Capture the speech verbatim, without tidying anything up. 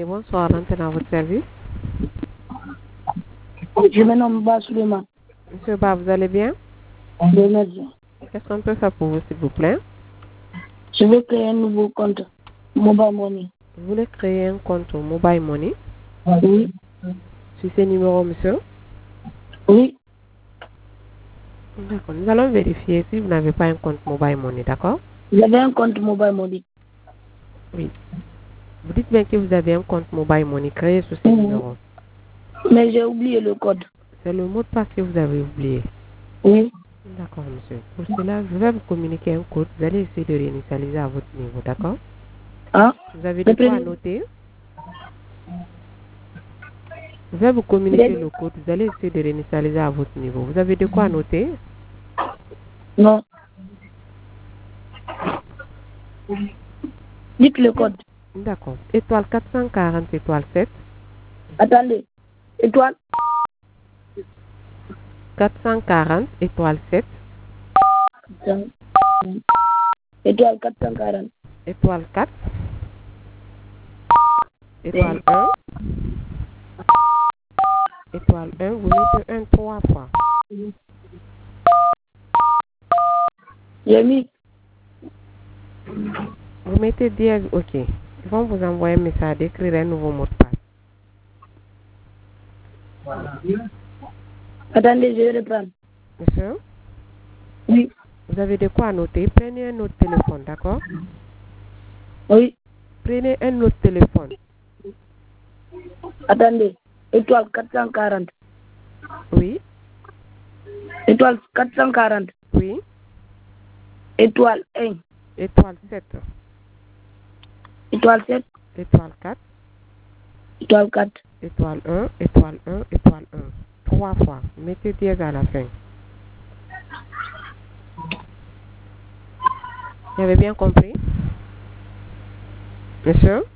bonsoir, l'antenne à votre service. Je me nomme Ba Suleiman. Monsieur Ba, vous allez bien? Oui, merci. Qu'est-ce qu'on peut faire pour vous, s'il vous plaît? Je veux créer un nouveau compte Mobile Money. Vous voulez créer un compte au Mobile Money? Oui. Sur ces numéros, monsieur? Oui. D'accord, nous allons vérifier si vous n'avez pas un compte Mobile Money, d'accord? J'avais un compte Mobile Money. Oui. Vous dites bien que vous avez un compte Mobile Money créé sur ces Mhm. numéros. Mais j'ai oublié le code. C'est le mot de passe que vous avez oublié. Oui. D'accord, monsieur. Pour cela, je vais vous communiquer un code. Vous allez essayer de réinitialiser à votre niveau, d'accord? Hein? Vous avez de quoi à noter? Je vais vous communiquer le code. Vous allez essayer de réinitialiser à votre niveau. Vous avez de quoi à noter? Non. Dites le code. D'accord. Étoile quatre cent quarante, étoile sept. Attendez. Étoile. quatre cent quarante, étoile sept. Étoile quatre cent quarante. Étoile quatre. Étoile un. Étoile un, vous mettez un trois fois. J'ai mis. Vous mettez dièse, ok. Ils vont vous envoyer un message d'écrire un nouveau mot de passe. Attendez, je vais reprendre. Monsieur? Oui. Vous avez de quoi noter? Prenez un autre téléphone, d'accord? Oui. Prenez un autre téléphone. Attendez. Étoile quatre cent quarante. Oui. Étoile quatre cent quarante. Oui. Étoile un. Étoile sept. Étoile sept. Étoile quatre. Étoile quatre. Étoile un, étoile un, étoile un. Trois fois. Mettez dièse à la fin. Vous avez bien compris? Monsieur?